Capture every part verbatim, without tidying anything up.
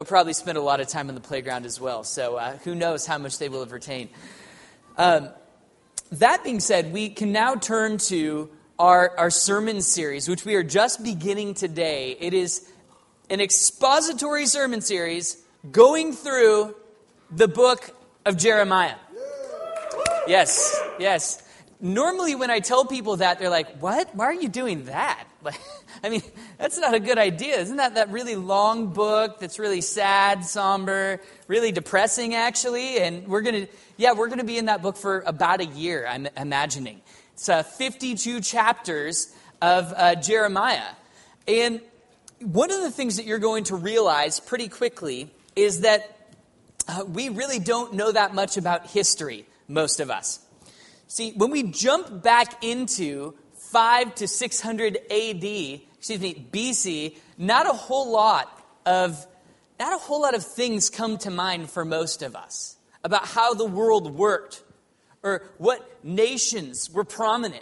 probably spend a lot of time on the playground as well. So uh, who knows how much they will have retained. Um, that being said, we can now turn to our, our sermon series, which we are just beginning today. It is an expository sermon series going through the book of Jeremiah. Yes, yes. Normally when I tell people that, they're like, what? Why are you doing that? Like, I mean, that's not a good idea. Isn't that that really long book that's really sad, somber, really depressing, actually? And we're going to, yeah, we're going to be in that book for about a year, I'm imagining. It's uh, fifty-two chapters of uh, Jeremiah. And one of the things that you're going to realize pretty quickly is that uh, we really don't know that much about history, most of us. See, when we jump back into five to six hundred A D, excuse me, B C, not a whole lot of not a whole lot of things come to mind for most of us about how the world worked or what nations were prominent.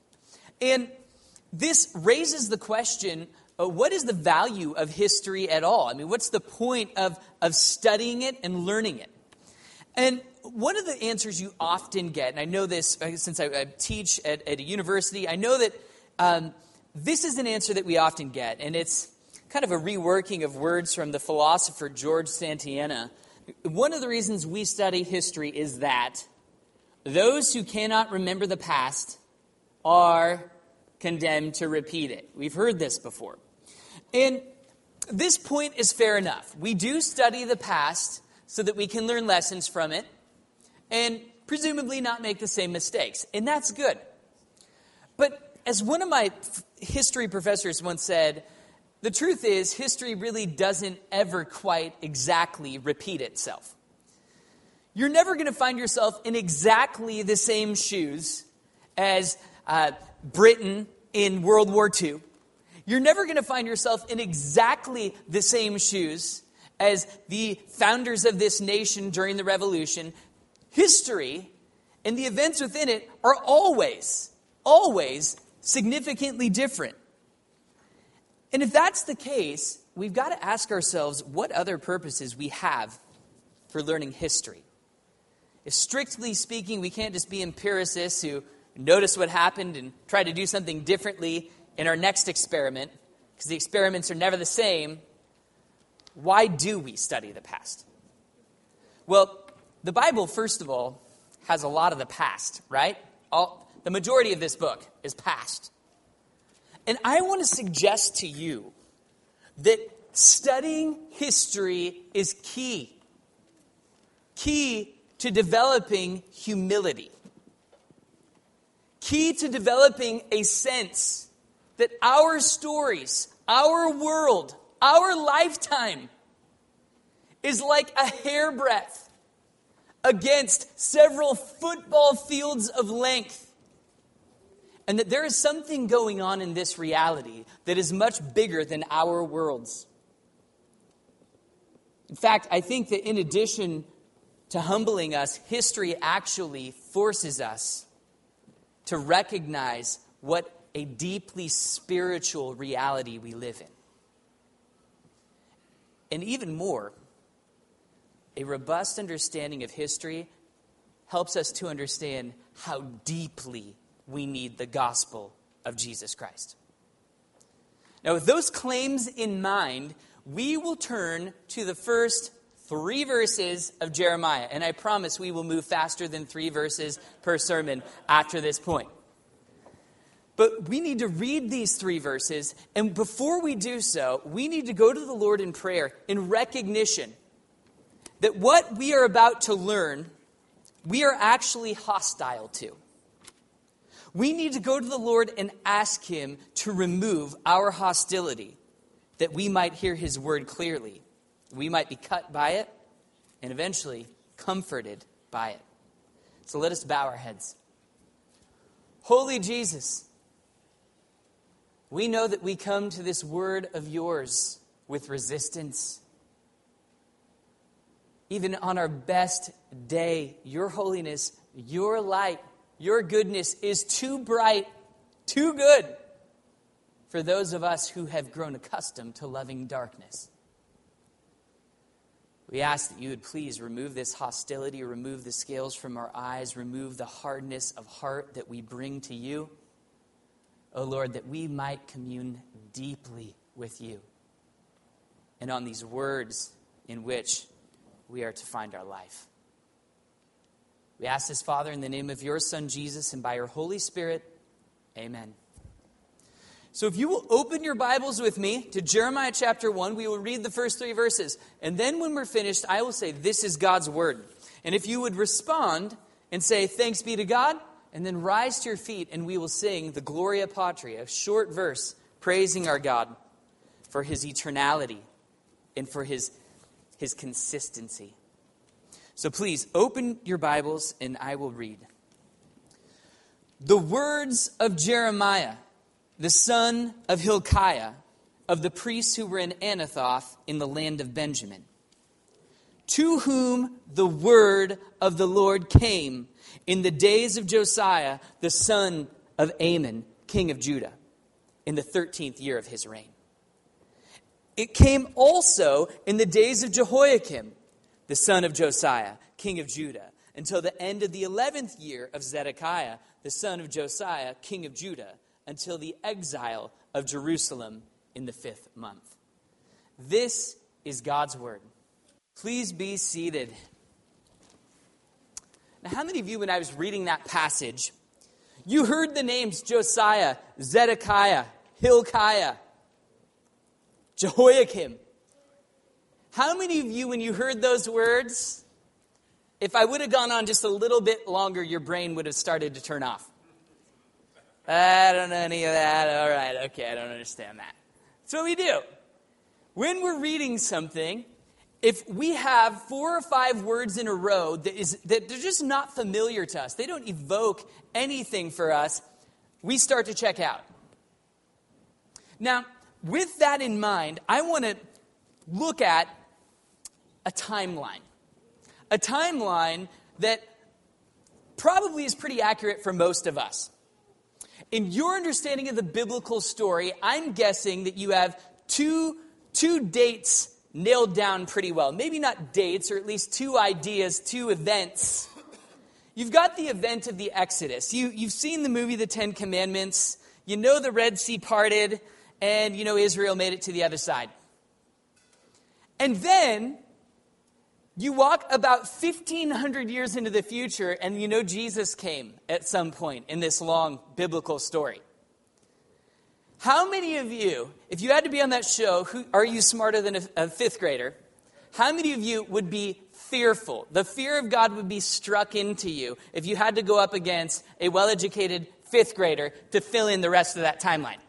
And this raises the question, uh, what is the value of history at all? I mean, what's the point of, of studying it and learning it? And one of the answers you often get, and I know this since I, I teach at, at a university, I know that um, this is an answer that we often get, and it's kind of a reworking of words from the philosopher George Santayana. One of the reasons we study history is that those who cannot remember the past are condemned to repeat it. We've heard this before. And this point is fair enough. We do study the past so that we can learn lessons from it and presumably not make the same mistakes. And that's good. But as one of my history professors once said, the truth is history really doesn't ever quite exactly repeat itself. You're never going to find yourself in exactly the same shoes as uh, Britain in World War Two. You're never going to find yourself in exactly the same shoes as the founders of this nation during the Revolution. History and the events within it are always, always significantly different. And if that's the case, we've got to ask ourselves what other purposes we have for learning history. If strictly speaking, we can't just be empiricists who notice what happened and try to do something differently in our next experiment, because the experiments are never the same, why do we study the past? Well, the Bible, first of all, has a lot of the past, right? All, the majority of this book is past. And I want to suggest to you that studying history is key. Key to developing humility. Key to developing a sense that our stories, our world, our lifetime is like a hairbreadth against several football fields of length. And that there is something going on in this reality that is much bigger than our worlds. In fact, I think that in addition to humbling us, history actually forces us to recognize what a deeply spiritual reality we live in. And even more, a robust understanding of history helps us to understand how deeply we need the gospel of Jesus Christ. Now, with those claims in mind, we will turn to the first three verses of Jeremiah. And I promise we will move faster than three verses per sermon after this point. But we need to read these three verses, and before we do so, we need to go to the Lord in prayer in recognition that what we are about to learn, we are actually hostile to. We need to go to the Lord and ask Him to remove our hostility, that we might hear His word clearly. We might be cut by it, and eventually comforted by it. So let us bow our heads. Holy Jesus, we know that we come to this word of yours with resistance. Even on our best day, your holiness, your light, your goodness is too bright, too good for those of us who have grown accustomed to loving darkness. We ask that you would please remove this hostility, remove the scales from our eyes, remove the hardness of heart that we bring to you. O Lord, that we might commune deeply with you and on these words in which we are to find our life. We ask this, Father, in the name of your Son, Jesus, and by your Holy Spirit. Amen. So if you will open your Bibles with me to Jeremiah chapter one, we will read the first three verses. And then when we're finished, I will say, this is God's word. And if you would respond and say, thanks be to God, and then rise to your feet and we will sing the Gloria Patri, a short verse praising our God for his eternality and for his, his consistency. So please open your Bibles and I will read. The words of Jeremiah, the son of Hilkiah, of the priests who were in Anathoth in the land of Benjamin, to whom the word of the Lord came in the days of Josiah, the son of Amon, king of Judah, in the thirteenth year of his reign. It came also in the days of Jehoiakim, the son of Josiah, king of Judah, until the end of the eleventh year of Zedekiah, the son of Josiah, king of Judah, until the exile of Jerusalem in the fifth month. This is God's word. Please be seated. Now, how many of you, when I was reading that passage, you heard the names Josiah, Zedekiah, Hilkiah, Jehoiakim? How many of you, when you heard those words, if I would have gone on just a little bit longer, your brain would have started to turn off? I don't know any of that. All right, okay, I don't understand that. That's what we do. When we're reading something, if we have four or five words in a row that is that they're just not familiar to us, they don't evoke anything for us, we start to check out. Now, with that in mind, I want to look at a timeline. A timeline that probably is pretty accurate for most of us. In your understanding of the biblical story, I'm guessing that you have two, two dates nailed down pretty well. Maybe not dates, or at least two ideas, two events. You've got the event of the Exodus. You, you've seen the movie The Ten Commandments. You know the Red Sea parted, and you know Israel made it to the other side. And then you walk about fifteen hundred years into the future, and you know Jesus came at some point in this long biblical story. How many of you, if you had to be on that show, who, Are You Smarter Than a, a Fifth Grader? How many of you would be fearful? The fear of God would be struck into you if you had to go up against a well-educated fifth grader to fill in the rest of that timeline.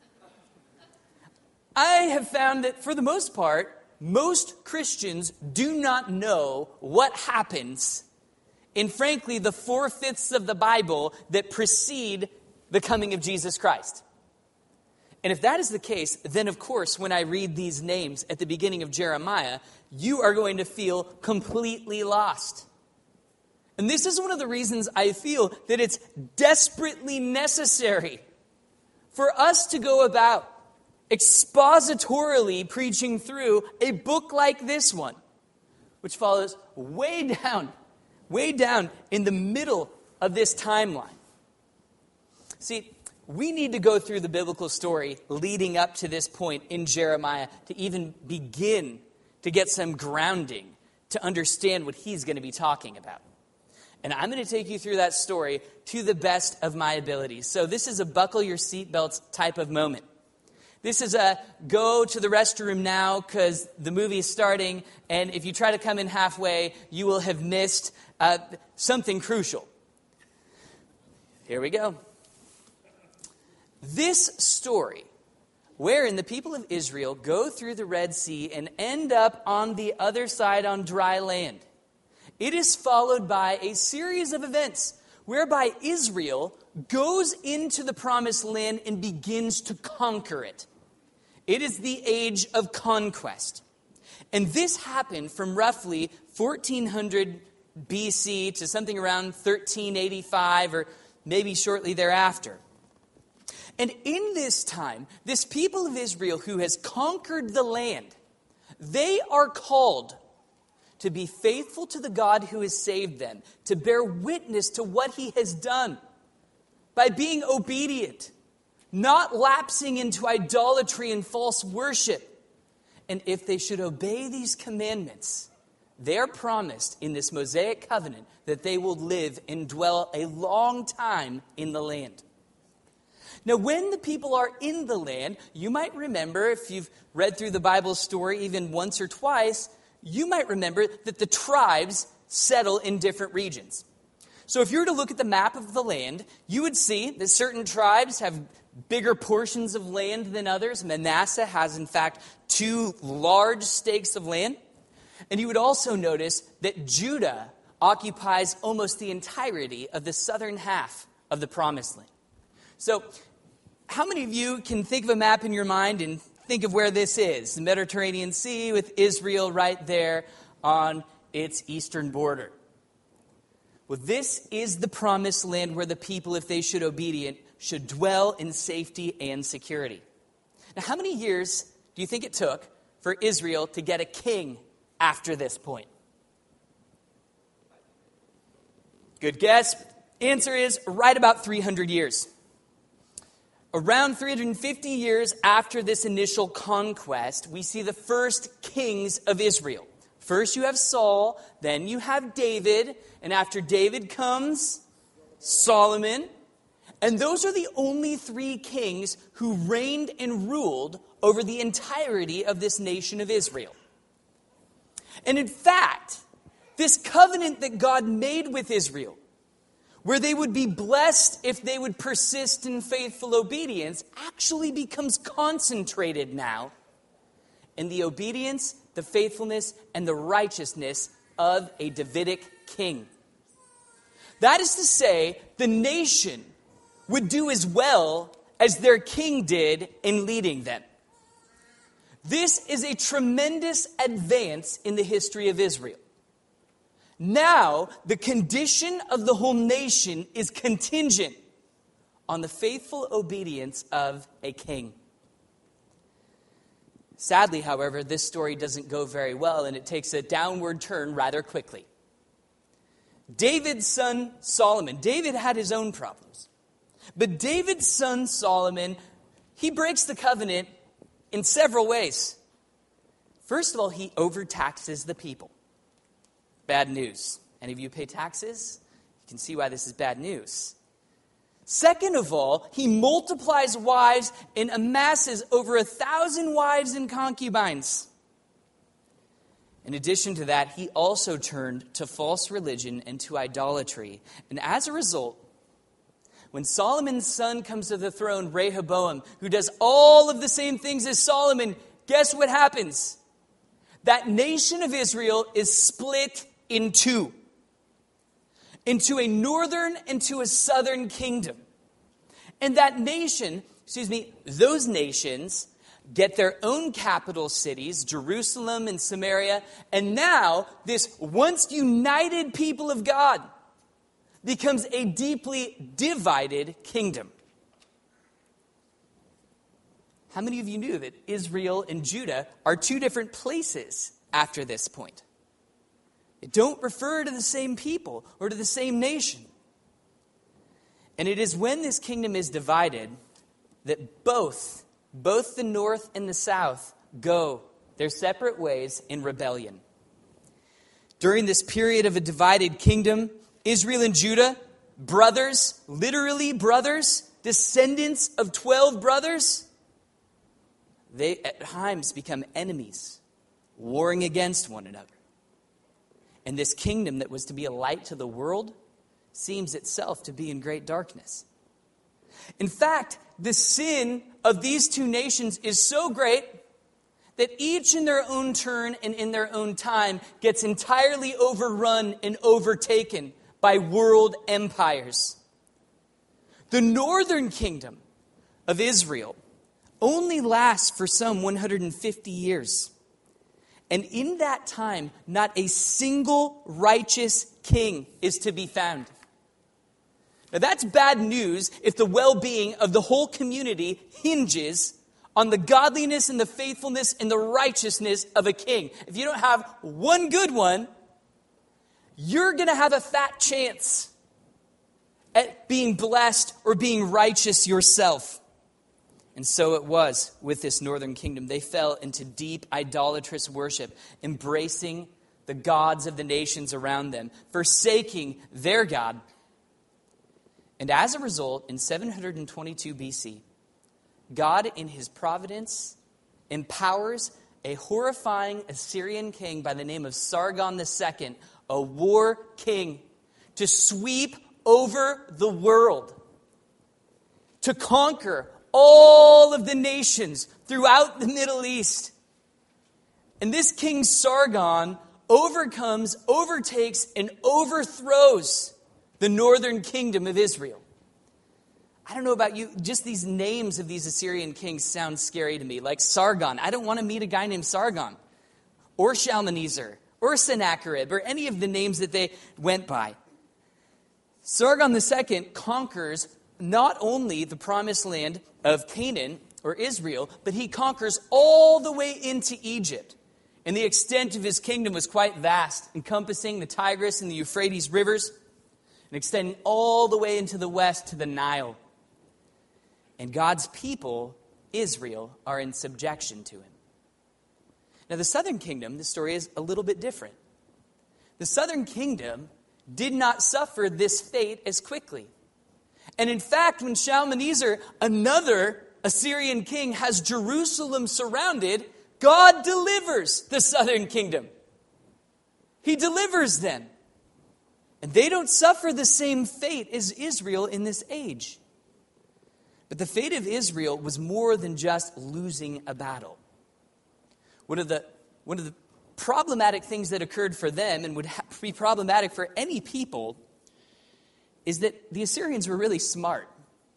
I have found that for the most part, most Christians do not know what happens in, frankly, the four-fifths of the Bible that precede the coming of Jesus Christ. And if that is the case, then of course, when I read these names at the beginning of Jeremiah, you are going to feel completely lost. And this is one of the reasons I feel that it's desperately necessary for us to go about expositorily preaching through a book like this one, which follows way down, way down in the middle of this timeline. See, we need to go through the biblical story leading up to this point in Jeremiah to even begin to get some grounding to understand what he's going to be talking about. And I'm going to take you through that story to the best of my abilities. So this is a buckle your seatbelts type of moment. This is a go to the restroom now because the movie is starting, and if you try to come in halfway, you will have missed uh, something crucial. Here we go. This story, wherein the people of Israel go through the Red Sea and end up on the other side on dry land, it is followed by a series of events whereby Israel goes into the promised land and begins to conquer it. It is the age of conquest. And this happened from roughly fourteen hundred B C to something around thirteen eighty-five or maybe shortly thereafter. And in this time, this people of Israel who has conquered the land, they are called to be faithful to the God who has saved them, to bear witness to what he has done by being obedient, not lapsing into idolatry and false worship. And if they should obey these commandments, they are promised in this Mosaic covenant that they will live and dwell a long time in the land. Now, when the people are in the land, you might remember, if you've read through the Bible story even once or twice, you might remember that the tribes settle in different regions. So if you were to look at the map of the land, you would see that certain tribes have bigger portions of land than others. Manasseh has, in fact, two large stakes of land. And you would also notice that Judah occupies almost the entirety of the southern half of the Promised Land. So, how many of you can think of a map in your mind and think of where this is? The Mediterranean Sea with Israel right there on its eastern border. Well, this is the Promised Land where the people, if they should be obedient, should dwell in safety and security. Now, how many years do you think it took for Israel to get a king after this point? Good guess. Answer is right about three hundred years. Around three hundred fifty years after this initial conquest, we see the first kings of Israel. First you have Saul, then you have David, and after David comes Solomon. And those are the only three kings who reigned and ruled over the entirety of this nation of Israel. And in fact, this covenant that God made with Israel, where they would be blessed if they would persist in faithful obedience, actually becomes concentrated now in the obedience, the faithfulness, and the righteousness of a Davidic king. That is to say, the nation would do as well as their king did in leading them. This is a tremendous advance in the history of Israel. Now, the condition of the whole nation is contingent on the faithful obedience of a king. Sadly, however, this story doesn't go very well, and it takes a downward turn rather quickly. David's son Solomon, David had his own problems. But David's son Solomon, he breaks the covenant in several ways. First of all, he overtaxes the people. Bad news. Any of you pay taxes? You can see why this is bad news. Second of all, he multiplies wives and amasses over a thousand wives and concubines. In addition to that, he also turned to false religion and to idolatry. And as a result, when Solomon's son comes to the throne, Rehoboam, who does all of the same things as Solomon, guess what happens? That nation of Israel is split in two. Into a northern and to a southern kingdom. And that nation, excuse me, those nations get their own capital cities, Jerusalem and Samaria, and now this once united people of God becomes a deeply divided kingdom. How many of you knew that Israel and Judah are two different places after this point? They don't refer to the same people or to the same nation. And it is when this kingdom is divided that both, both the north and the south go their separate ways in rebellion. During this period of a divided kingdom, Israel and Judah, brothers, literally brothers, descendants of twelve brothers, they at times become enemies, warring against one another. And this kingdom that was to be a light to the world seems itself to be in great darkness. In fact, the sin of these two nations is so great that each in their own turn and in their own time gets entirely overrun and overtaken by world empires. The northern kingdom of Israel only lasts for some one hundred fifty years. And in that time, not a single righteous king is to be found. Now that's bad news if the well-being of the whole community hinges on the godliness and the faithfulness and the righteousness of a king. If you don't have one good one, you're going to have a fat chance at being blessed or being righteous yourself. And so it was with this northern kingdom. They fell into deep idolatrous worship, embracing the gods of the nations around them, forsaking their God. And as a result, in seven hundred twenty-two B C, God in his providence empowers a horrifying Assyrian king by the name of Sargon the Second, a war king, to sweep over the world, to conquer all of the nations throughout the Middle East. And this king Sargon overcomes, overtakes, and overthrows the northern kingdom of Israel. I don't know about you, just these names of these Assyrian kings sound scary to me. Like Sargon. I don't want to meet a guy named Sargon. Or Shalmaneser. Or Sennacherib. Or any of the names that they went by. Sargon the Second conquers not only the promised land of Canaan or Israel, but he conquers all the way into Egypt. And the extent of his kingdom was quite vast, encompassing the Tigris and the Euphrates rivers, and extending all the way into the west to the Nile. And God's people, Israel, are in subjection to him. Now, the southern kingdom, the story is a little bit different. The southern kingdom did not suffer this fate as quickly. And in fact, when Shalmaneser, another Assyrian king, has Jerusalem surrounded, God delivers the southern kingdom. He delivers them. And they don't suffer the same fate as Israel in this age. But the fate of Israel was more than just losing a battle. One of the, one of the problematic things that occurred for them, and would ha- be problematic for any people, is that the Assyrians were really smart.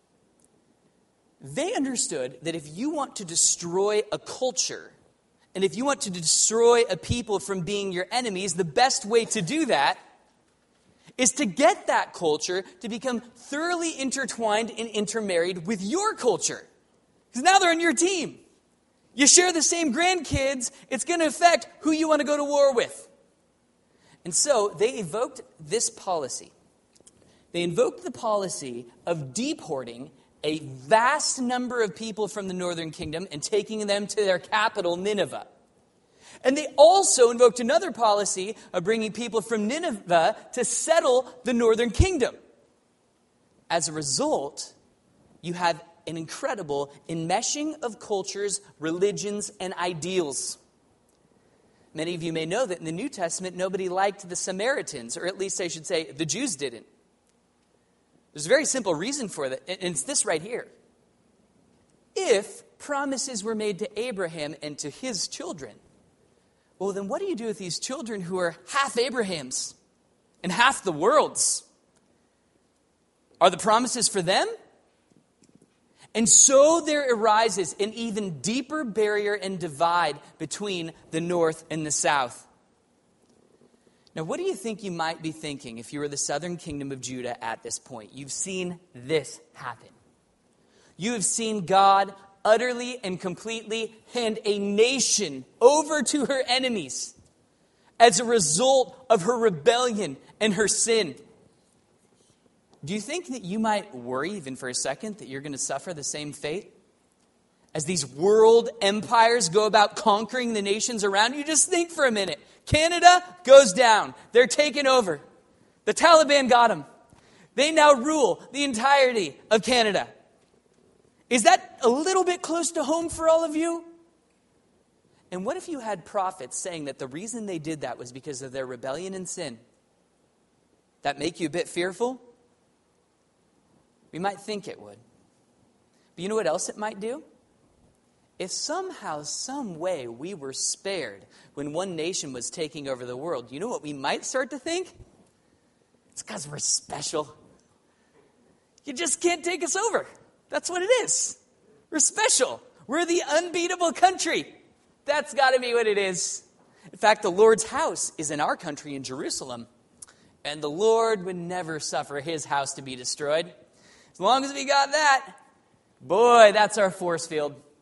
They understood that if you want to destroy a culture, and if you want to destroy a people from being your enemies, the best way to do that is to get that culture to become thoroughly intertwined and intermarried with your culture. Because now they're on your team. You share the same grandkids, it's going to affect who you want to go to war with. And so they evoked this policy. They invoked the policy of deporting a vast number of people from the northern kingdom and taking them to their capital, Nineveh. And they also invoked another policy of bringing people from Nineveh to settle the northern kingdom. As a result, you have an incredible enmeshing of cultures, religions, and ideals. Many of you may know that in the New Testament, nobody liked the Samaritans, or at least I should say, the Jews didn't. There's a very simple reason for that, and it's this right here. If promises were made to Abraham and to his children, well, then what do you do with these children who are half Abraham's and half the world's? Are the promises for them? And so there arises an even deeper barrier and divide between the north and the south. Now, what do you think you might be thinking if you were the southern kingdom of Judah at this point? You've seen this happen. You have seen God utterly and completely hand a nation over to her enemies as a result of her rebellion and her sin. Do you think that you might worry even for a second that you're going to suffer the same fate? As these world empires go about conquering the nations around you, just think for a minute. Canada goes down. They're taken over. The Taliban got them. They now rule the entirety of Canada. Is that a little bit close to home for all of you? And what if you had prophets saying that the reason they did that was because of their rebellion and sin? That make you a bit fearful? We might think it would. But you know what else it might do? If somehow, some way we were spared when one nation was taking over the world, you know what we might start to think? It's because we're special. You just can't take us over. That's what it is. We're special. We're the unbeatable country. That's got to be what it is. In fact, the Lord's house is in our country in Jerusalem. And the Lord would never suffer his house to be destroyed. As long as we got that, boy, that's our force field.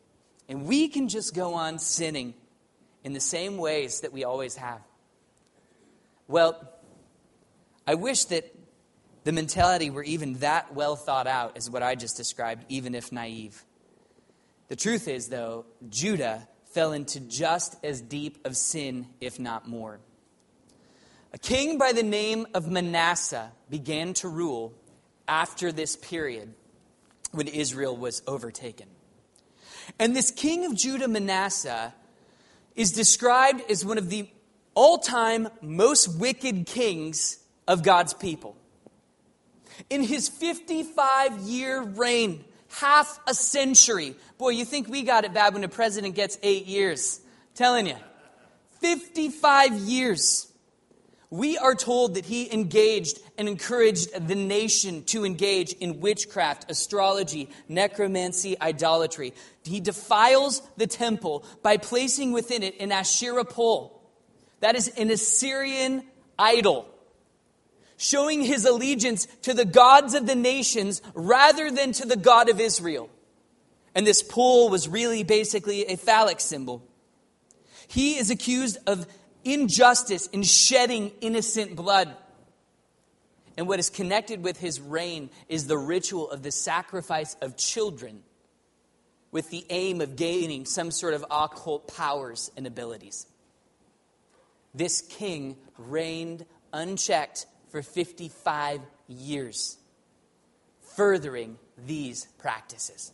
And we can just go on sinning in the same ways that we always have. Well, I wish that the mentality were even that well thought out as what I just described, even if naive. The truth is, though, Judah fell into just as deep of sin, if not more. A king by the name of Manasseh began to rule after this period when Israel was overtaken. And this king of Judah, Manasseh, is described as one of the all-time most wicked kings of God's people. In his fifty-five-year reign, half a century. Boy, you think we got it bad when a president gets eight years. Telling you. fifty-five years. We are told that he engaged and encouraged the nation to engage in witchcraft, astrology, necromancy, idolatry. He defiles the temple by placing within it an Asherah pole. That is an Assyrian idol, showing his allegiance to the gods of the nations rather than to the God of Israel. And this pole was really basically a phallic symbol. He is accused of injustice in shedding innocent blood. And what is connected with his reign is the ritual of the sacrifice of children with the aim of gaining some sort of occult powers and abilities. This king reigned unchecked for fifty-five years, furthering these practices.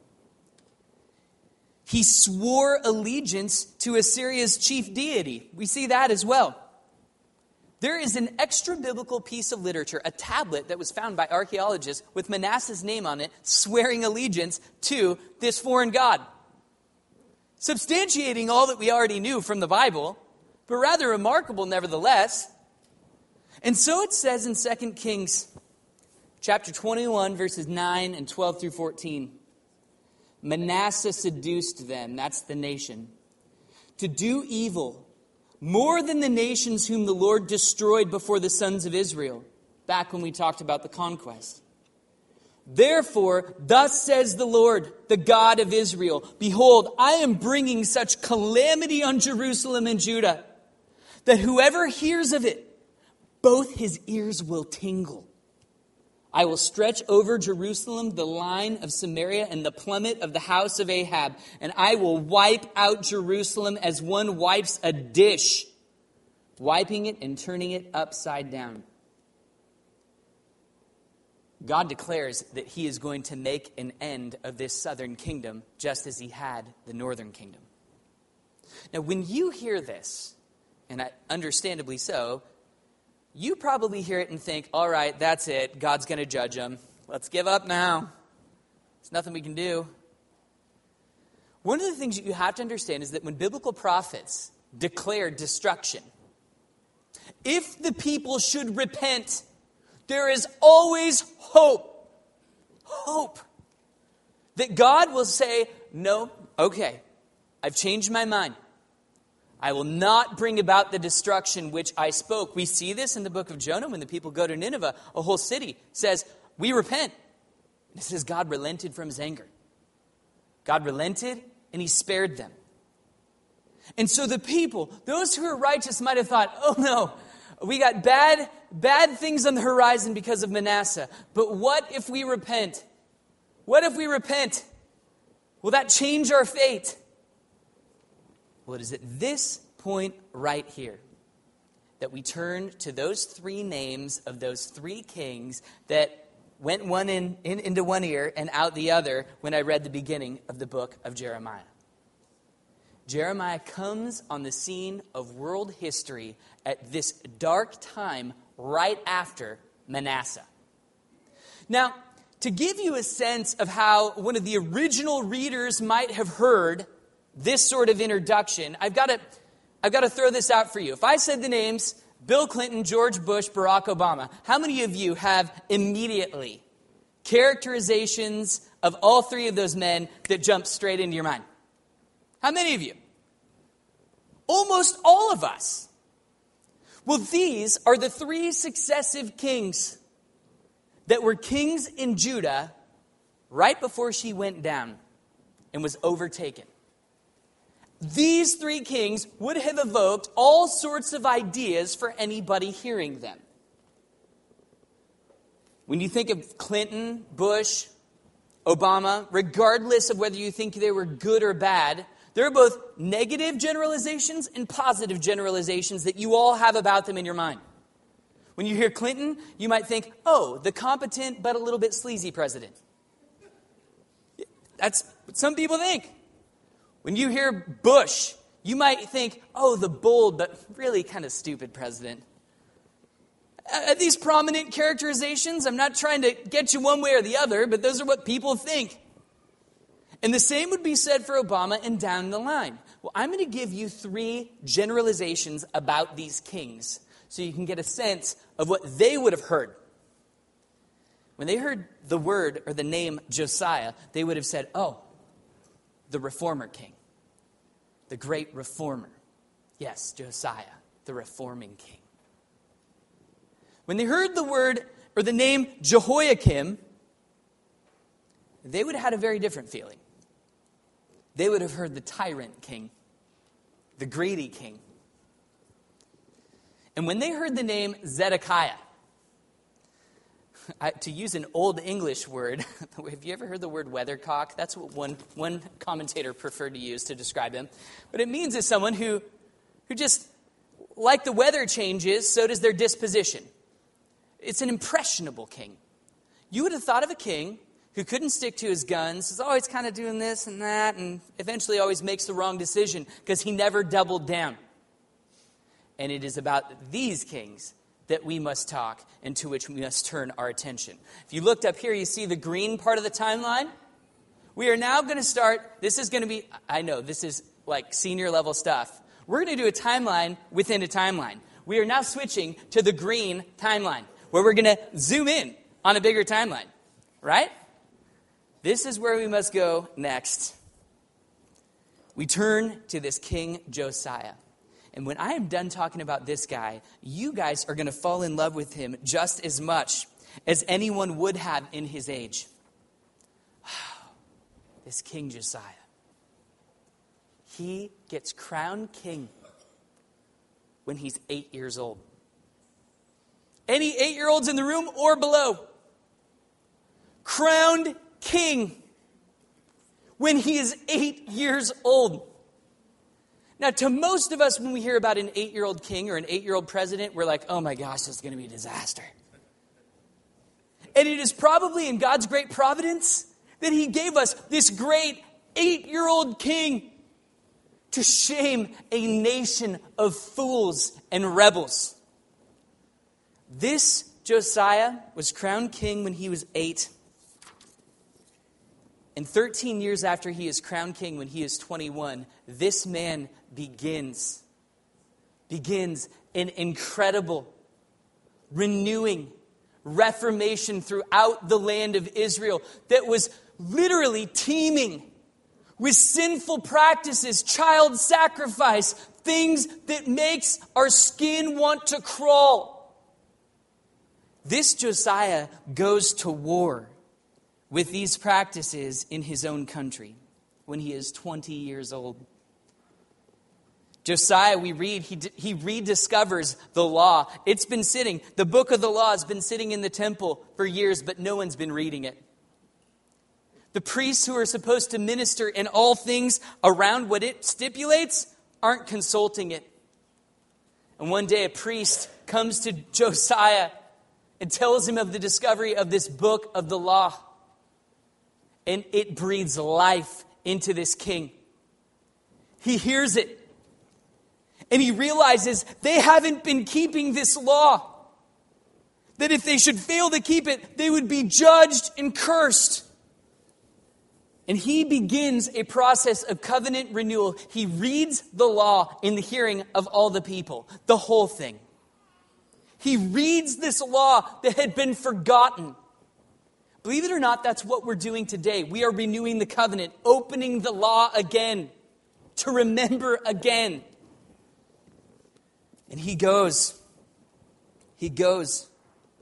He swore allegiance to Assyria's chief deity. We see that as well. There is an extra-biblical piece of literature, a tablet that was found by archaeologists with Manasseh's name on it, swearing allegiance to this foreign god. Substantiating all that we already knew from the Bible, but rather remarkable nevertheless. And so it says in Second Kings chapter twenty-one, verses nine and twelve through fourteen. Manasseh seduced them, that's the nation, to do evil more than the nations whom the Lord destroyed before the sons of Israel, back when we talked about the conquest. Therefore, thus says the Lord, the God of Israel, behold, I am bringing such calamity on Jerusalem and Judah, that whoever hears of it, both his ears will tingle. I will stretch over Jerusalem the line of Samaria and the plummet of the house of Ahab, and I will wipe out Jerusalem as one wipes a dish, wiping it and turning it upside down. God declares that he is going to make an end of this southern kingdom, just as he had the northern kingdom. Now, when you hear this, and understandably so, you probably hear it and think, all right, that's it. God's going to judge them. Let's give up now. There's nothing we can do. One of the things that you have to understand is that when biblical prophets declare destruction, if the people should repent, there is always hope. Hope. That God will say, no, okay, I've changed my mind. I will not bring about the destruction which I spoke. We see this in the book of Jonah when the people go to Nineveh. A whole city says, we repent. And it says God relented from his anger. God relented and he spared them. And so the people, those who are righteous might have thought, oh no, we got bad, bad things on the horizon because of Manasseh. But what if we repent? What if we repent? Will that change our fate? Well, it is at this point right here that we turn to those three names of those three kings that went one in, in into one ear and out the other when I read the beginning of the book of Jeremiah. Jeremiah comes on the scene of world history at this dark time right after Manasseh. Now, to give you a sense of how one of the original readers might have heard this sort of introduction, I've got to I've got to throw this out for you. If I said the names Bill Clinton, George Bush, Barack Obama, how many of you have immediately characterizations of all three of those men that jump straight into your mind? How many of you? Almost all of us. Well, these are the three successive kings that were kings in Judah right before she went down and was overtaken. these three kings would have evoked all sorts of ideas for anybody hearing them. When you think of Clinton, Bush, Obama, regardless of whether you think they were good or bad, there are both negative generalizations and positive generalizations that you all have about them in your mind. When you hear Clinton, you might think, oh, the competent but a little bit sleazy president. That's what some people think. When you hear Bush, you might think, oh, the bold but really kind of stupid president. Uh, these prominent characterizations, I'm not trying to get you one way or the other, but those are what people think. And the same would be said for Obama and down the line. Well, I'm going to give you three generalizations about these kings so you can get a sense of what they would have heard. When they heard the word or the name Josiah, they would have said, oh, the reformer king, the great reformer. Yes, Josiah, the reforming king. When they heard the word or the name Jehoiakim, they would have had a very different feeling. They would have heard the tyrant king, the greedy king. And when they heard the name Zedekiah, I, to use an old English word, have you ever heard the word weathercock? That's what one, one commentator preferred to use to describe him. But it means is someone who, who just, like the weather changes, so does their disposition. It's an impressionable king. You would have thought of a king who couldn't stick to his guns, is always kind of doing this and that, and eventually always makes the wrong decision because he never doubled down. And it is about these kings that we must talk and to which we must turn our attention. If you looked up here, you see the green part of the timeline. We are now going to start, this is going to be, I know, this is like senior level stuff. We're going to do a timeline within a timeline. We are now switching to the green timeline, where we're going to zoom in on a bigger timeline, right? This is where we must go next. We turn to this King Josiah. And when I am done talking about this guy, you guys are going to fall in love with him just as much as anyone would have in his age. This King Josiah. He gets crowned king when he's eight years old. Any eight-year-olds in the room or below? Crowned king when he is eight years old. Now, to most of us, when we hear about an eight-year-old king or an eight-year-old president, we're like, oh my gosh, this is going to be a disaster. And it is probably in God's great providence that he gave us this great eight-year-old king to shame a nation of fools and rebels. This Josiah was crowned king when he was eight. And thirteen years after he is crowned king, when he is twenty-one, this man begins, begins an incredible, renewing reformation throughout the land of Israel that was literally teeming with sinful practices, child sacrifice, things that makes our skin want to crawl. This Josiah goes to war with these practices in his own country when he is twenty years old. Josiah, we read, he, he rediscovers the law. It's been sitting, the book of the law has been sitting in the temple for years, but no one's been reading it. The priests who are supposed to minister in all things around what it stipulates aren't consulting it. And one day a priest comes to Josiah and tells him of the discovery of this book of the law. And it breathes life into this king. He hears it. And he realizes they haven't been keeping this law. That if they should fail to keep it, they would be judged and cursed. And he begins a process of covenant renewal. He reads the law in the hearing of all the people. The whole thing. He reads this law that had been forgotten. Believe it or not, that's what we're doing today. We are renewing the covenant, opening the law again, to remember again. And he goes, he goes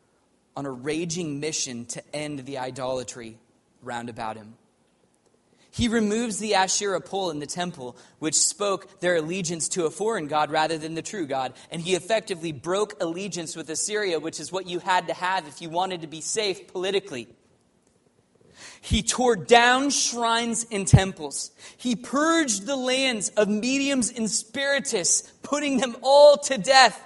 on a raging mission to end the idolatry round about him. He removes the Asherah pole in the temple, which spoke their allegiance to a foreign god rather than the true God. And he effectively broke allegiance with Assyria, which is what you had to have if you wanted to be safe politically. He tore down shrines and temples. He purged the lands of mediums and spiritists, putting them all to death.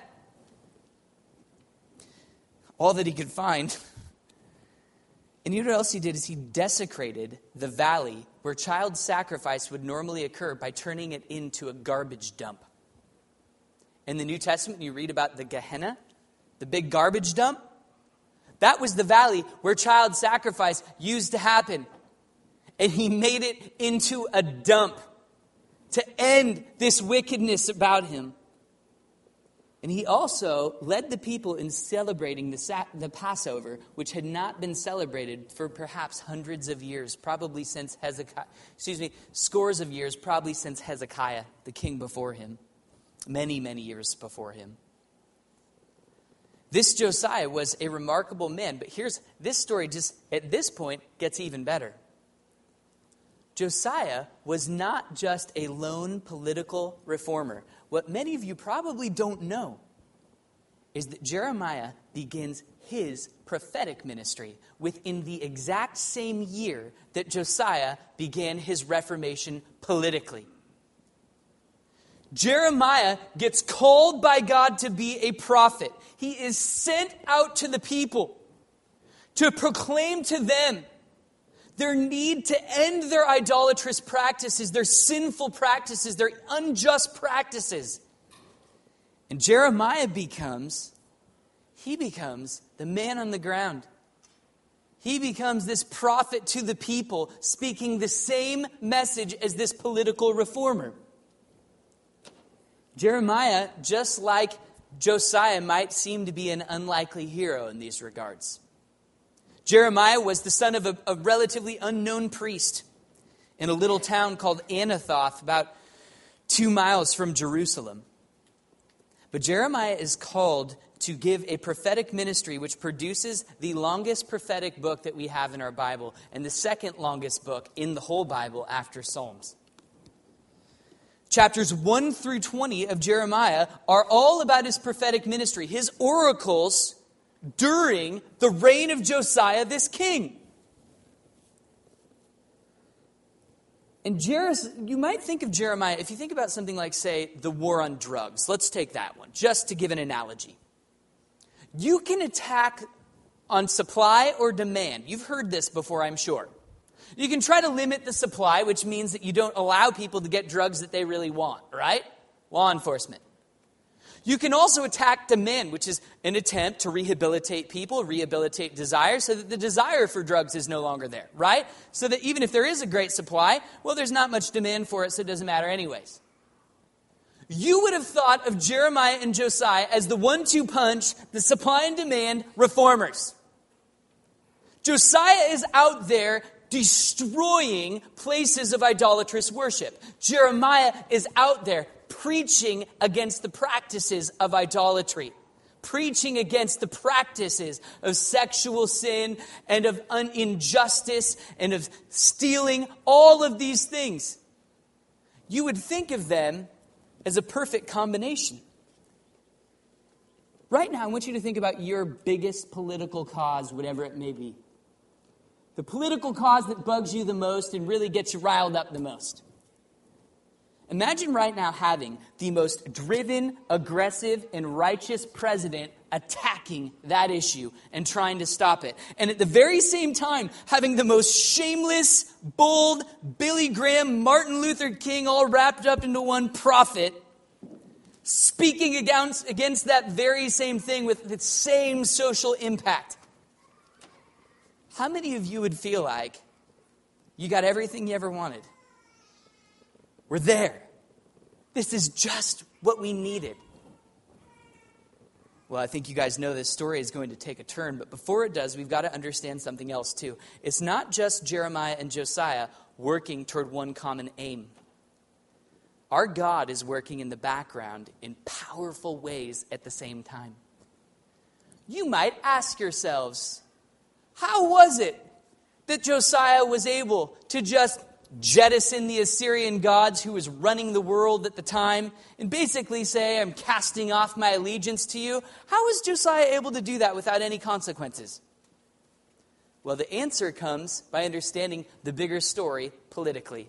All that he could find. And you know what else he did is he desecrated the valley where child sacrifice would normally occur by turning it into a garbage dump. In the New Testament, you read about the Gehenna, the big garbage dump. That was the valley where child sacrifice used to happen. And he made it into a dump to end this wickedness about him. And he also led the people in celebrating the, Sa- the Passover, which had not been celebrated for perhaps hundreds of years, probably since Hezekiah, excuse me, scores of years, probably since Hezekiah, the king before him, many, many years before him. This Josiah was a remarkable man, but here's, this story just, at this point, gets even better. Josiah was not just a lone political reformer. What many of you probably don't know is that Jeremiah begins his prophetic ministry within the exact same year that Josiah began his reformation politically. Jeremiah gets called by God to be a prophet. He is sent out to the people to proclaim to them their need to end their idolatrous practices, their sinful practices, their unjust practices. And Jeremiah becomes, he becomes the man on the ground. He becomes this prophet to the people, speaking the same message as this political reformer. Jeremiah, just like Josiah, might seem to be an unlikely hero in these regards. Jeremiah was the son of a, a relatively unknown priest in a little town called Anathoth, about two miles from Jerusalem. But Jeremiah is called to give a prophetic ministry which produces the longest prophetic book that we have in our Bible and the second longest book in the whole Bible after Psalms. Chapters one through twenty of Jeremiah are all about his prophetic ministry, his oracles during the reign of Josiah, this king. And Jer- you might think of Jeremiah, if you think about something like, say, the war on drugs. Let's take that one, just to give an analogy. You can attack on supply or demand. You've heard this before, I'm sure. You can try to limit the supply, which means that you don't allow people to get drugs that they really want, right? Law enforcement. You can also attack demand, which is an attempt to rehabilitate people, rehabilitate desire, so that the desire for drugs is no longer there, right? So that even if there is a great supply, well, there's not much demand for it, so it doesn't matter anyways. You would have thought of Jeremiah and Josiah as the one two punch, the supply and demand reformers. Josiah is out there destroying places of idolatrous worship. Jeremiah is out there preaching against the practices of idolatry, preaching against the practices of sexual sin and of un- injustice and of stealing, all of these things. You would think of them as a perfect combination. Right now, I want you to think about your biggest political cause, whatever it may be. The political cause that bugs you the most and really gets you riled up the most. Imagine right now having the most driven, aggressive, and righteous president attacking that issue and trying to stop it. And at the very same time, having the most shameless, bold, Billy Graham, Martin Luther King all wrapped up into one prophet speaking against, against that very same thing with the same social impact. How many of you would feel like you got everything you ever wanted? We're there. This is just what we needed. Well, I think you guys know this story is going to take a turn, but before it does, we've got to understand something else too. It's not just Jeremiah and Josiah working toward one common aim. Our God is working in the background in powerful ways at the same time. You might ask yourselves, how was it that Josiah was able to just jettison the Assyrian gods who was running the world at the time and basically say, I'm casting off my allegiance to you? How was Josiah able to do that without any consequences? Well, the answer comes by understanding the bigger story politically.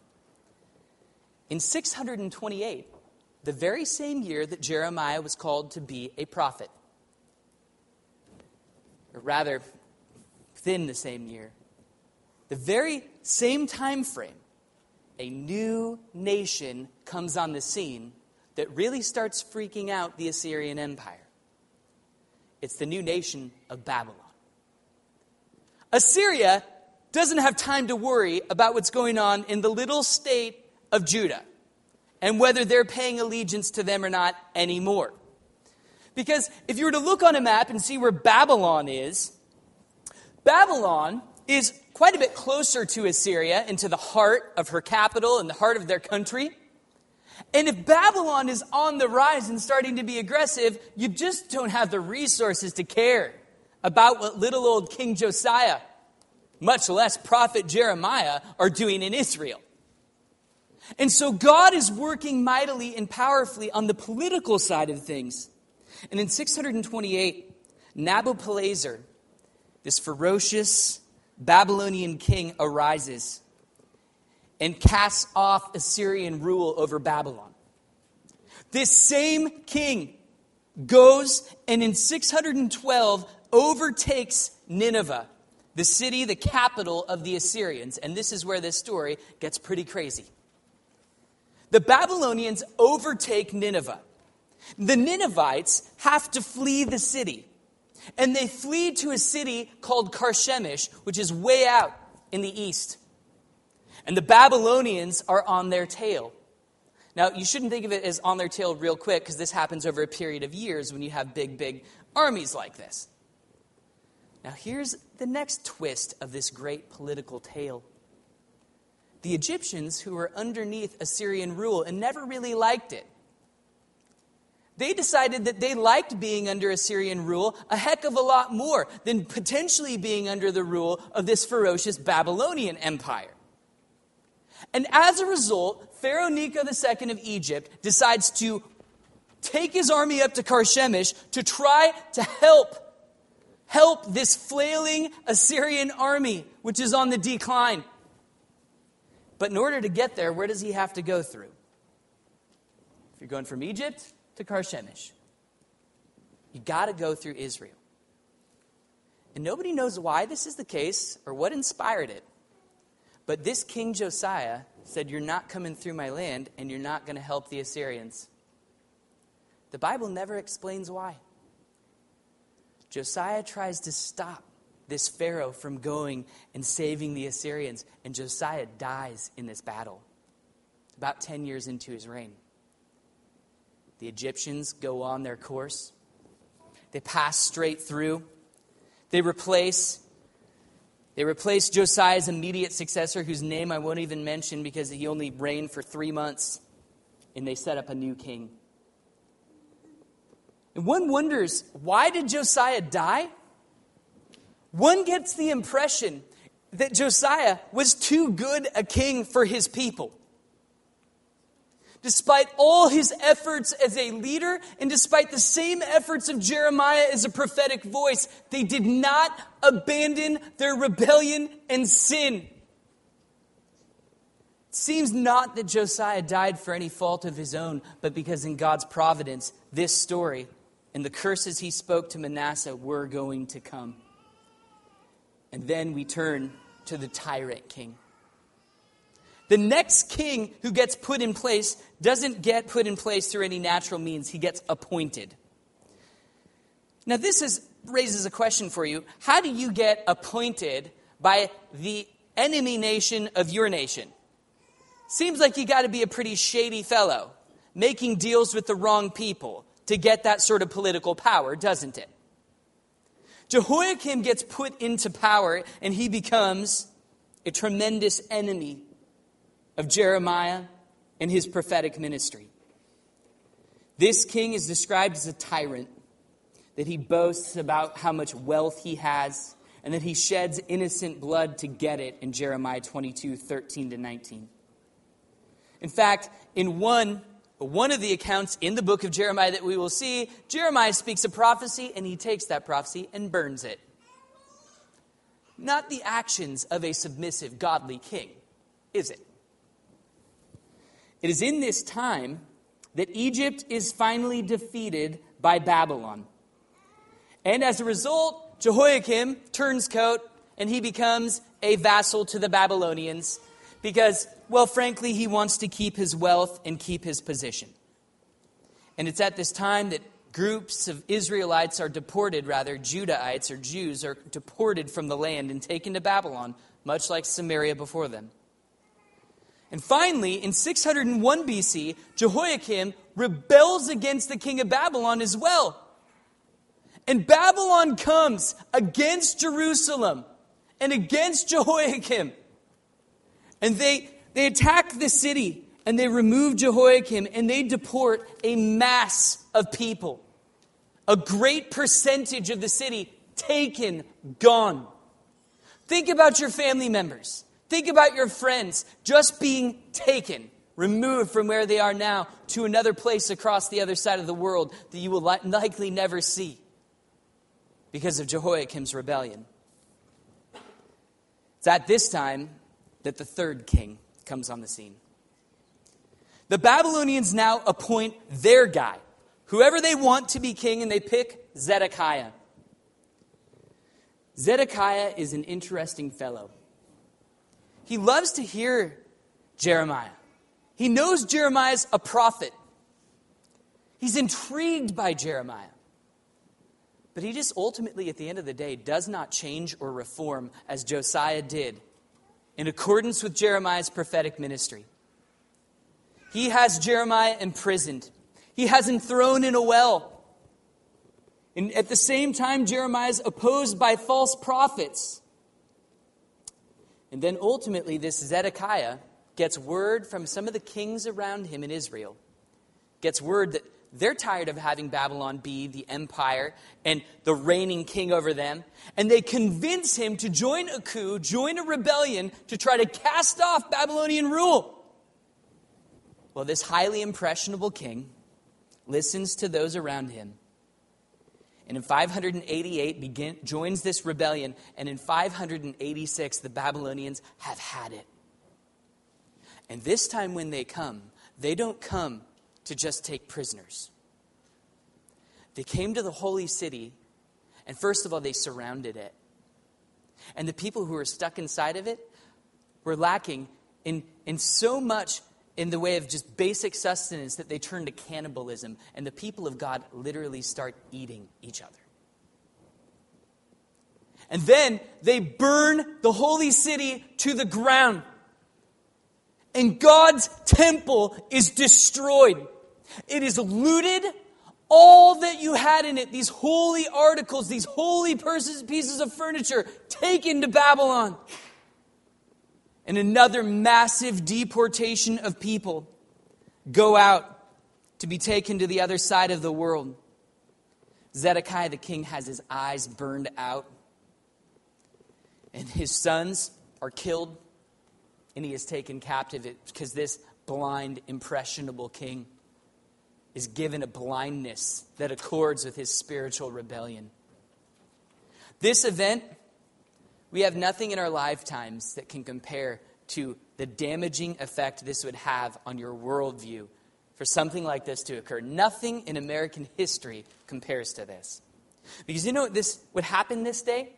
In six hundred twenty-eight, the very same year that Jeremiah was called to be a prophet, or rather, within the same year, the very same time frame, a new nation comes on the scene that really starts freaking out the Assyrian Empire. It's the new nation of Babylon. Assyria doesn't have time to worry about what's going on in the little state of Judah and whether they're paying allegiance to them or not anymore. Because if you were to look on a map and see where Babylon is, Babylon is quite a bit closer to Assyria and to the heart of her capital and the heart of their country. And if Babylon is on the rise and starting to be aggressive, you just don't have the resources to care about what little old King Josiah, much less prophet Jeremiah, are doing in Israel. And so God is working mightily and powerfully on the political side of things. And in six hundred twenty-eight, Nabopolassar, this ferocious Babylonian king, arises and casts off Assyrian rule over Babylon. This same king goes and in six hundred twelve overtakes Nineveh, the city, the capital of the Assyrians. And this is where this story gets pretty crazy. The Babylonians overtake Nineveh. The Ninevites have to flee the city. And they flee to a city called Carchemish, which is way out in the east. And the Babylonians are on their tail. Now, you shouldn't think of it as on their tail real quick, because this happens over a period of years when you have big, big armies like this. Now, here's the next twist of this great political tale. The Egyptians, who were underneath Assyrian rule and never really liked it, they decided that they liked being under Assyrian rule a heck of a lot more than potentially being under the rule of this ferocious Babylonian empire. And as a result, Pharaoh Necho the Second of Egypt decides to take his army up to Carchemish to try to help, help this flailing Assyrian army, which is on the decline. But in order to get there, where does he have to go through? If you're going from Egypt to Carchemish, you got to go through Israel. And nobody knows why this is the case or what inspired it. But this King Josiah said, you're not coming through my land and you're not going to help the Assyrians. The Bible never explains why. Josiah tries to stop this Pharaoh from going and saving the Assyrians, and Josiah dies in this battle about ten years into his reign. The Egyptians go on their course. They pass straight through. They replace They replace Josiah's immediate successor, whose name I won't even mention because he only reigned for three months, and they set up a new king. And one wonders, why did Josiah die? One gets the impression that Josiah was too good a king for his people. Despite all his efforts as a leader, and despite the same efforts of Jeremiah as a prophetic voice, they did not abandon their rebellion and sin. It seems not that Josiah died for any fault of his own, but because in God's providence, this story and the curses he spoke to Manasseh were going to come. And then we turn to the tyrant king. The next king who gets put in place doesn't get put in place through any natural means. He gets appointed. Now this is, raises a question for you. How do you get appointed by the enemy nation of your nation? Seems like you got to be a pretty shady fellow, making deals with the wrong people to get that sort of political power, doesn't it? Jehoiakim gets put into power, and he becomes a tremendous enemy of Jeremiah and his prophetic ministry. This king is described as a tyrant, that he boasts about how much wealth he has, and that he sheds innocent blood to get it in Jeremiah twenty-two, thirteen to nineteen. In fact, in one, one of the accounts in the book of Jeremiah that we will see, Jeremiah speaks a prophecy and he takes that prophecy and burns it. Not the actions of a submissive, godly king, is it? It is in this time that Egypt is finally defeated by Babylon. And as a result, Jehoiakim turns coat and he becomes a vassal to the Babylonians because, well, frankly, he wants to keep his wealth and keep his position. And it's at this time that groups of Israelites are deported, rather, Judahites or Jews are deported from the land and taken to Babylon, much like Samaria before them. And finally, in six hundred one B C, Jehoiakim rebels against the king of Babylon as well. And Babylon comes against Jerusalem and against Jehoiakim. And they, they attack the city and they remove Jehoiakim and they deport a mass of people. A great percentage of the city taken, gone. Think about your family members. Think about your friends just being taken, removed from where they are now to another place across the other side of the world that you will li- likely never see because of Jehoiakim's rebellion. It's at this time that the third king comes on the scene. The Babylonians now appoint their guy, whoever they want to be king, and they pick Zedekiah. Zedekiah is an interesting fellow. He loves to hear Jeremiah. He knows Jeremiah's a prophet. He's intrigued by Jeremiah. But he just ultimately, at the end of the day, does not change or reform as Josiah did in accordance with Jeremiah's prophetic ministry. He has Jeremiah imprisoned. He has him thrown in a well. And at the same time, Jeremiah is opposed by false prophets. And then ultimately, this Zedekiah gets word from some of the kings around him in Israel. Gets word that they're tired of having Babylon be the empire and the reigning king over them. And they convince him to join a coup, join a rebellion to try to cast off Babylonian rule. Well, this highly impressionable king listens to those around him. And in five hundred eighty-eight, begin, joins this rebellion. And in five hundred eighty-six, the Babylonians have had it. And this time when they come, they don't come to just take prisoners. They came to the holy city, and first of all, they surrounded it. And the people who were stuck inside of it were lacking in, in so much in the way of just basic sustenance that they turned to cannibalism. And the people of God literally start eating each other. And then they burn the holy city to the ground. And God's temple is destroyed. It is looted. All that you had in it, these holy articles, these holy pieces of furniture, taken to Babylon. And another massive deportation of people go out to be taken to the other side of the world. Zedekiah the king has his eyes burned out. And his sons are killed. And he is taken captive because this blind, impressionable king is given a blindness that accords with his spiritual rebellion. This event, we have nothing in our lifetimes that can compare to the damaging effect this would have on your worldview for something like this to occur. Nothing in American history compares to this. Because you know what this would happen this day?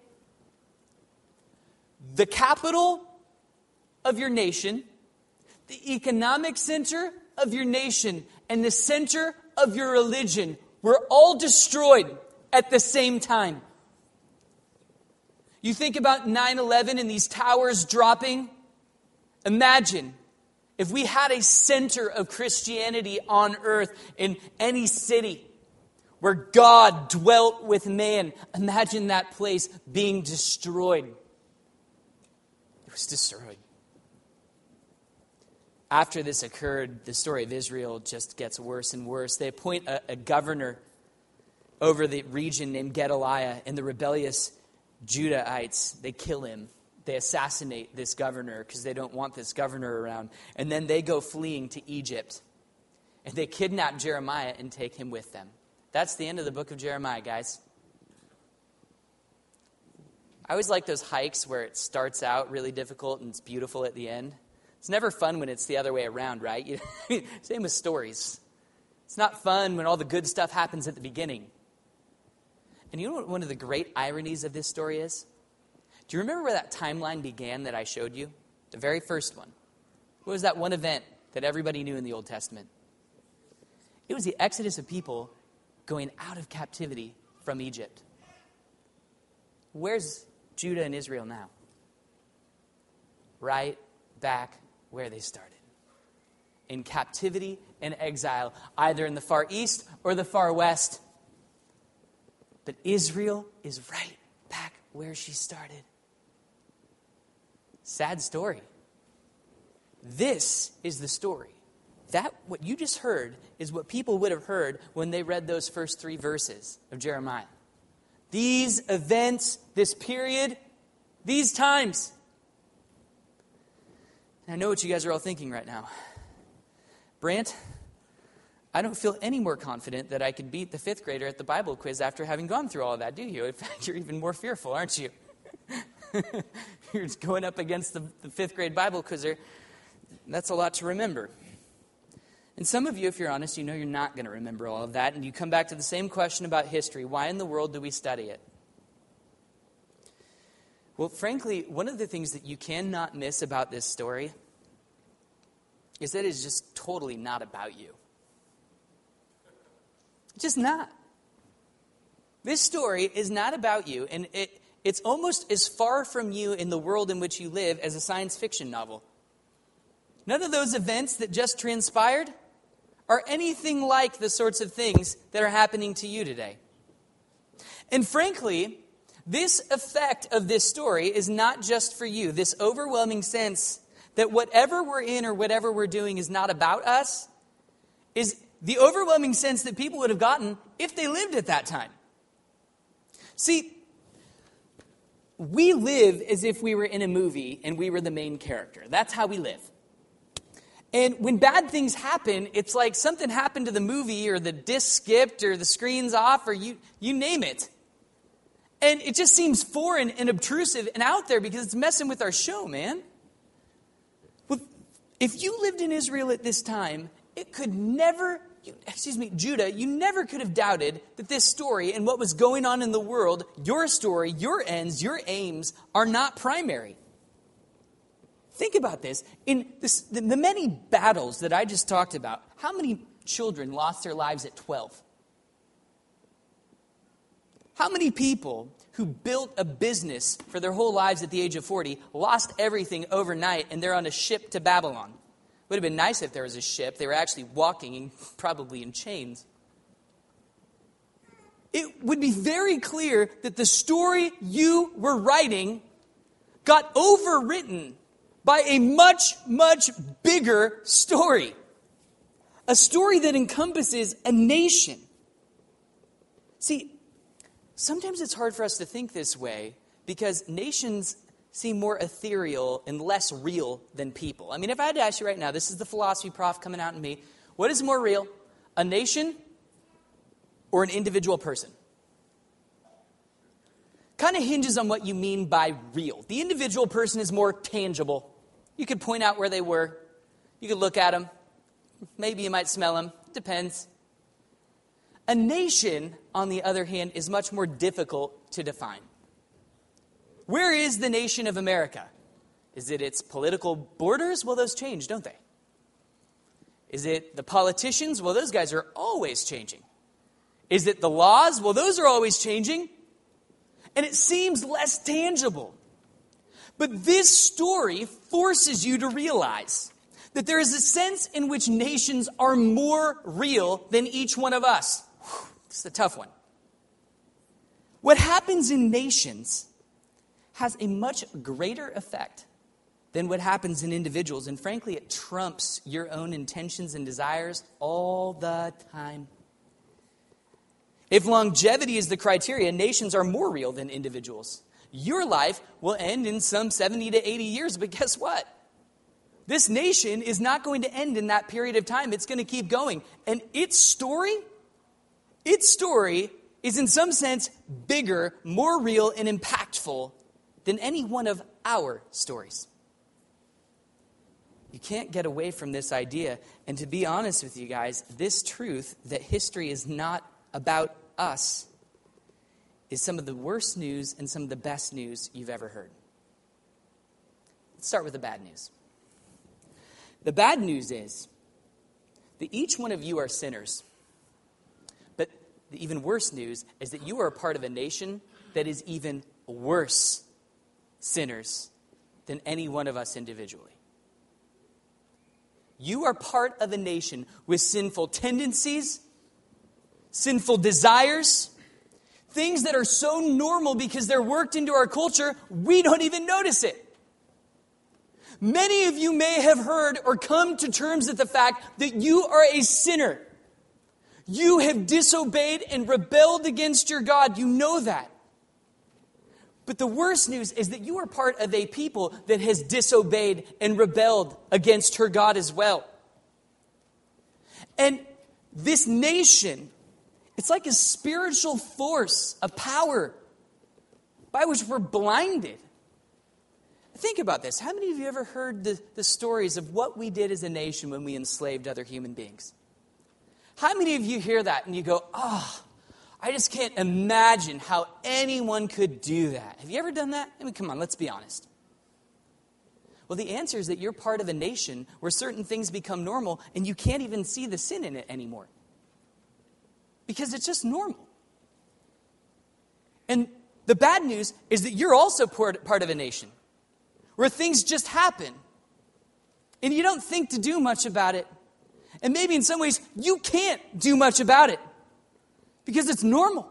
The capital of your nation, the economic center of your nation, and the center of your religion were all destroyed at the same time. You think about nine eleven and these towers dropping. Imagine if we had a center of Christianity on earth in any city where God dwelt with man. Imagine that place being destroyed. It was destroyed. After this occurred, the story of Israel just gets worse and worse. They appoint a, a governor over the region named Gedaliah, and the rebellious Judahites, they kill him. They assassinate this governor because they don't want this governor around. And then they go fleeing to Egypt. And they kidnap Jeremiah and take him with them. That's the end of the book of Jeremiah, guys. I always like those hikes where it starts out really difficult and it's beautiful at the end. It's never fun when it's the other way around, right? Same with stories. It's not fun when all the good stuff happens at the beginning. And you know what one of the great ironies of this story is? Do you remember where that timeline began that I showed you? The very first one. What was that one event that everybody knew in the Old Testament? It was the exodus of people going out of captivity from Egypt. Where's Judah and Israel now? Right back where they started. In captivity and exile, either in the far east or the far west. But Israel is right back where she started. Sad story. This is the story. That, what you just heard, is what people would have heard when they read those first three verses of Jeremiah. These events, this period, these times. And I know what you guys are all thinking right now. Brant, I don't feel any more confident that I could beat the fifth grader at the Bible quiz after having gone through all of that, do you? In fact, you're even more fearful, aren't you? You're just going up against the, the fifth grade Bible quizzer. That's a lot to remember. And some of you, if you're honest, you know you're not going to remember all of that. And you come back to the same question about history. Why in the world do we study it? Well, frankly, one of the things that you cannot miss about this story is that it's just totally not about you. It's just not. This story is not about you, and it, it's almost as far from you in the world in which you live as a science fiction novel. None of those events that just transpired are anything like the sorts of things that are happening to you today. And frankly, this effect of this story is not just for you. This overwhelming sense that whatever we're in or whatever we're doing is not about us is the overwhelming sense that people would have gotten if they lived at that time. See, we live as if we were in a movie and we were the main character. That's how we live. And when bad things happen, it's like something happened to the movie or the disc skipped or the screen's off or you you name it. And it just seems foreign and obtrusive and out there because it's messing with our show, man. Well, if you lived in Israel at this time, it could never, you, excuse me, Judah, you never could have doubted that this story and what was going on in the world, your story, your ends, your aims are not primary. Think about this. In this, the, the many battles that I just talked about, how many children lost their lives at twelve? How many people who built a business for their whole lives at the age of forty lost everything overnight and they're on a ship to Babylon? Would have been nice if there was a ship. They were actually walking, and probably in chains. It would be very clear that the story you were writing got overwritten by a much, much bigger story. A story that encompasses a nation. See, sometimes it's hard for us to think this way because nations seem more ethereal and less real than people. I mean, if I had to ask you right now, this is the philosophy prof coming out in me. What is more real, a nation or an individual person? Kind of hinges on what you mean by real. The individual person is more tangible. You could point out where they were. You could look at them. Maybe you might smell them. Depends. A nation, on the other hand, is much more difficult to define. Where is the nation of America? Is it its political borders? Well, those change, don't they? Is it the politicians? Well, those guys are always changing. Is it the laws? Well, those are always changing. And it seems less tangible. But this story forces you to realize that there is a sense in which nations are more real than each one of us. Whew, it's a tough one. What happens in nations has a much greater effect than what happens in individuals. And frankly, it trumps your own intentions and desires all the time. If longevity is the criteria, nations are more real than individuals. Your life will end in some seventy to eighty years, but guess what? This nation is not going to end in that period of time. It's going to keep going. And its story, its story is in some sense bigger, more real, and impactful than any one of our stories. You can't get away from this idea. And to be honest with you guys, this truth that history is not about us is some of the worst news and some of the best news you've ever heard. Let's start with the bad news. The bad news is that each one of you are sinners. But the even worse news is that you are a part of a nation that is even worse sinners than any one of us individually. You are part of a nation with sinful tendencies, sinful desires, things that are so normal because they're worked into our culture, we don't even notice it. Many of you may have heard or come to terms with the fact that you are a sinner. You have disobeyed and rebelled against your God. You know that. But the worst news is that you are part of a people that has disobeyed and rebelled against her God as well. And this nation, it's like a spiritual force, a power by which we're blinded. Think about this. How many of you ever heard the, the stories of what we did as a nation when we enslaved other human beings? How many of you hear that and you go, oh, I just can't imagine how anyone could do that. Have you ever done that? I mean, come on, let's be honest. Well, the answer is that you're part of a nation where certain things become normal and you can't even see the sin in it anymore. Because it's just normal. And the bad news is that you're also part of a nation where things just happen and you don't think to do much about it. And maybe in some ways you can't do much about it. Because it's normal.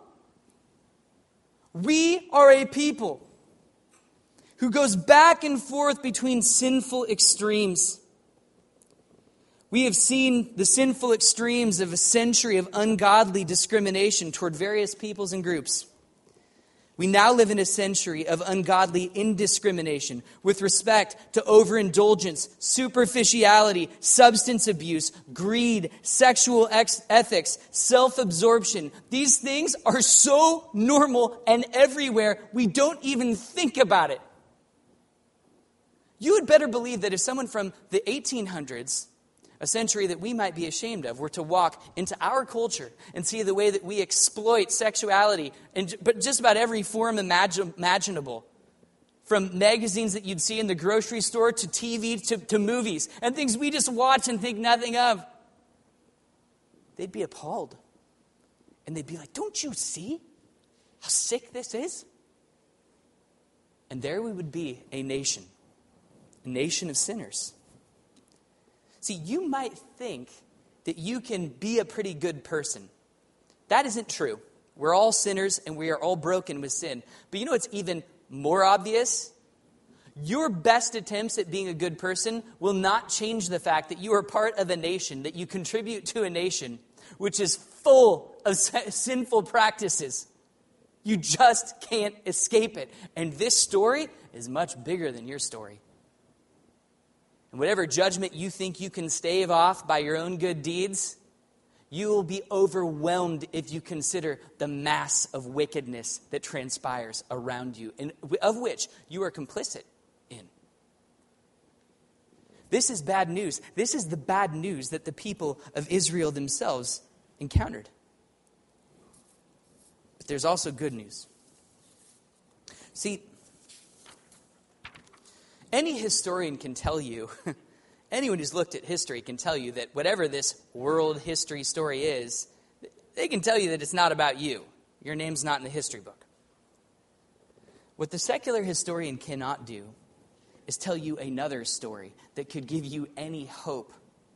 We are a people who goes back and forth between sinful extremes. We have seen the sinful extremes of a century of ungodly discrimination toward various peoples and groups. We now live in a century of ungodly indiscrimination with respect to overindulgence, superficiality, substance abuse, greed, sexual ex- ethics, self-absorption. These things are so normal and everywhere, we don't even think about it. You had better believe that if someone from the eighteen hundreds, a century that we might be ashamed of, were to walk into our culture and see the way that we exploit sexuality, and but just about every form imagine, imaginable, from magazines that you'd see in the grocery store to T V to, to movies, and things we just watch and think nothing of, they'd be appalled. And they'd be like, don't you see how sick this is? And there we would be, a nation, a nation of sinners. See, you might think that you can be a pretty good person. That isn't true. We're all sinners and we are all broken with sin. But you know what's even more obvious? Your best attempts at being a good person will not change the fact that you are part of a nation, that you contribute to a nation which is full of sinful practices. You just can't escape it. And this story is much bigger than your story. And whatever judgment you think you can stave off by your own good deeds, you will be overwhelmed if you consider the mass of wickedness that transpires around you, and of which you are complicit in. This is bad news. This is the bad news that the people of Israel themselves encountered. But there's also good news. See, any historian can tell you, anyone who's looked at history can tell you that whatever this world history story is, they can tell you that it's not about you. Your name's not in the history book. What the secular historian cannot do is tell you another story that could give you any hope,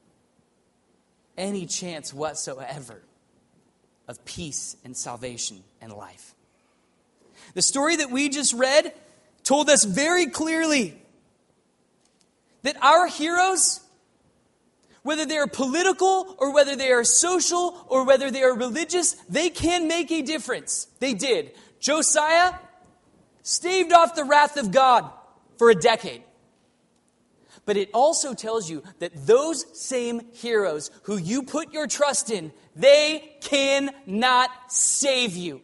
any chance whatsoever of peace and salvation and life. The story that we just read told us very clearly that our heroes, whether they are political or whether they are social or whether they are religious, they can make a difference. They did. Josiah staved off the wrath of God for a decade. But it also tells you that those same heroes who you put your trust in, they cannot save you.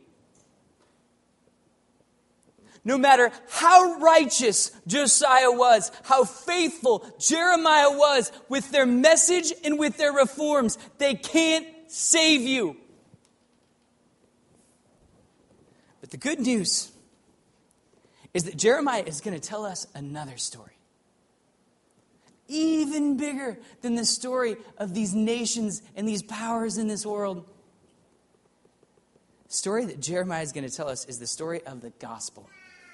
No matter how righteous Josiah was, how faithful Jeremiah was with their message and with their reforms, they can't save you. But the good news is that Jeremiah is going to tell us another story. Even bigger than the story of these nations and these powers in this world. The story that Jeremiah is going to tell us is the story of the gospel.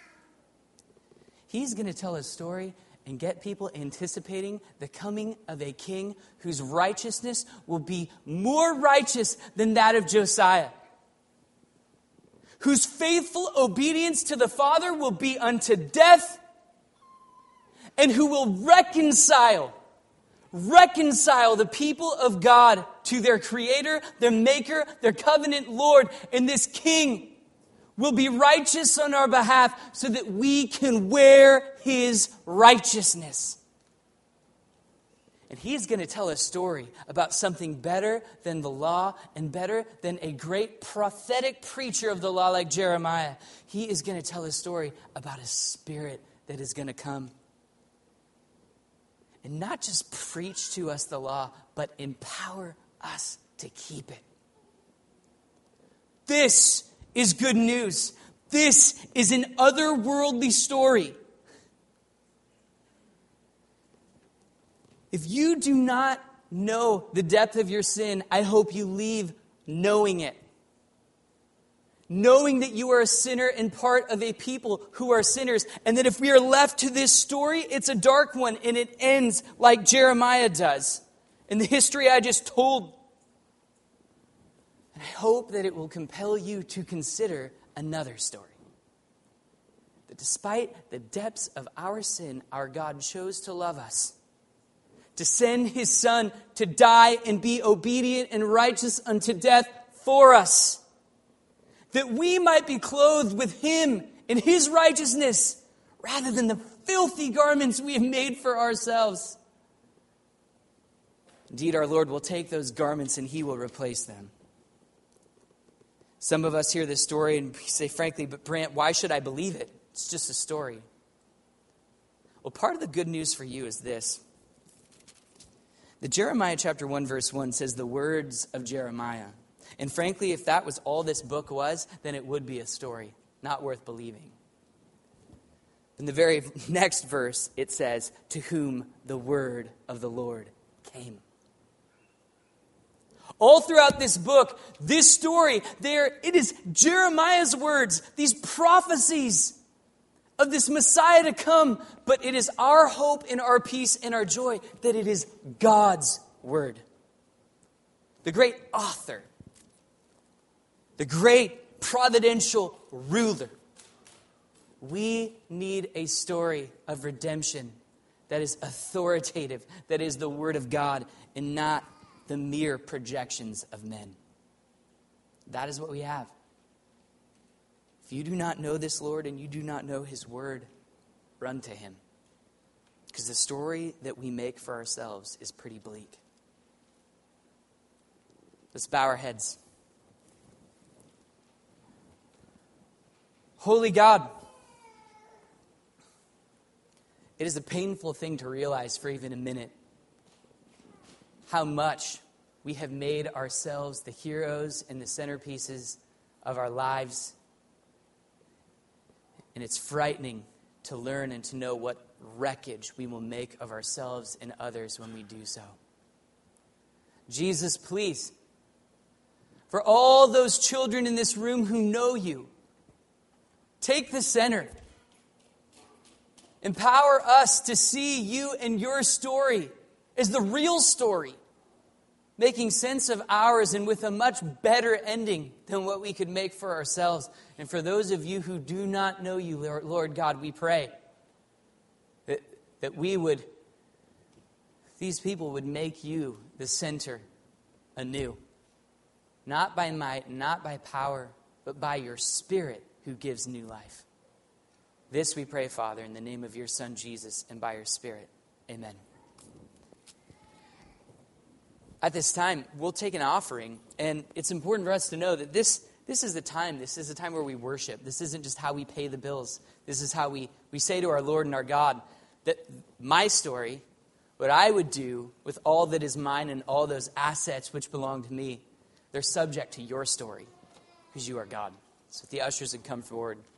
He's going to tell a story and get people anticipating the coming of a king whose righteousness will be more righteous than that of Josiah. Whose faithful obedience to the Father will be unto death, and who will reconcile, reconcile the people of God to their Creator, their Maker, their covenant Lord. And this King will be righteous on our behalf so that we can wear His righteousness. And He's going to tell a story about something better than the law and better than a great prophetic preacher of the law like Jeremiah. He is going to tell a story about a Spirit that is going to come. And not just preach to us the law, but empower us to keep it. This is good news. This is an otherworldly story. If you do not know the depth of your sin, I hope you leave knowing it. Knowing that you are a sinner and part of a people who are sinners. And that if we are left to this story, it's a dark one and it ends like Jeremiah does. In the history I just told. And I hope that it will compel you to consider another story. That despite the depths of our sin, our God chose to love us. To send His Son to die and be obedient and righteous unto death for us. That we might be clothed with Him in His righteousness rather than the filthy garments we have made for ourselves. Indeed, our Lord will take those garments and He will replace them. Some of us hear this story and say, frankly, but Brant, why should I believe it? It's just a story. Well, part of the good news for you is this. The Jeremiah chapter one verse one says the words of Jeremiah. And frankly, if that was all this book was, then it would be a story, not worth believing. In the very next verse, it says, to whom the word of the Lord came. All throughout this book, this story, there it is Jeremiah's words, these prophecies of this Messiah to come. But it is our hope and our peace and our joy that it is God's word. The great author, the great providential ruler. We need a story of redemption that is authoritative, that is the word of God and not the mere projections of men. That is what we have. If you do not know this Lord and you do not know His word, run to Him. Because the story that we make for ourselves is pretty bleak. Let's bow our heads. Holy God, it is a painful thing to realize for even a minute how much we have made ourselves the heroes and the centerpieces of our lives. And it's frightening to learn and to know what wreckage we will make of ourselves and others when we do so. Jesus, please, for all those children in this room who know You, take the center. Empower us to see You and Your story as the real story, making sense of ours and with a much better ending than what we could make for ourselves. And for those of you who do not know You, Lord God, we pray that, that we would, these people would make You the center anew. Not by might, not by power, but by Your Spirit who gives new life. This we pray, Father, in the name of your Son, Jesus, and by your Spirit. Amen. At this time, we'll take an offering, and it's important for us to know that this, this is the time. This is the time where we worship. This isn't just how we pay the bills. This is how we, we say to our Lord and our God that my story, what I would do with all that is mine and all those assets which belong to me, they're subject to your story because you are God. So if the ushers would come forward.